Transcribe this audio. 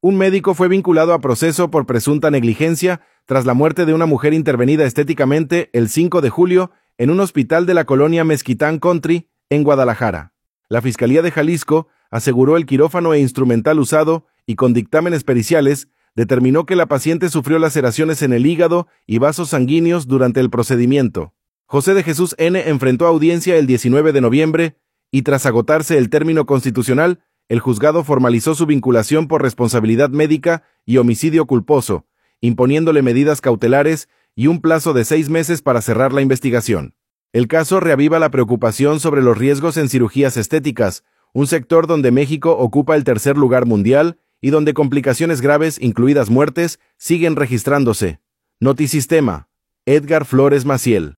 Un médico fue vinculado a proceso por presunta negligencia tras la muerte de una mujer intervenida estéticamente el 5 de julio en un hospital de la colonia Mezquitán Country, en Guadalajara. La Fiscalía de Jalisco aseguró el quirófano e instrumental usado y con dictámenes periciales determinó que la paciente sufrió laceraciones en el hígado y vasos sanguíneos durante el procedimiento. José de Jesús N. enfrentó audiencia el 19 de noviembre y tras agotarse el término constitucional, el juzgado formalizó su vinculación por responsabilidad médica y homicidio culposo, imponiéndole medidas cautelares y un plazo de 6 meses para cerrar la investigación. El caso reaviva la preocupación sobre los riesgos en cirugías estéticas, un sector donde México ocupa el tercer lugar mundial y donde complicaciones graves, incluidas muertes, siguen registrándose. Notisistema. Edgar Flores Maciel.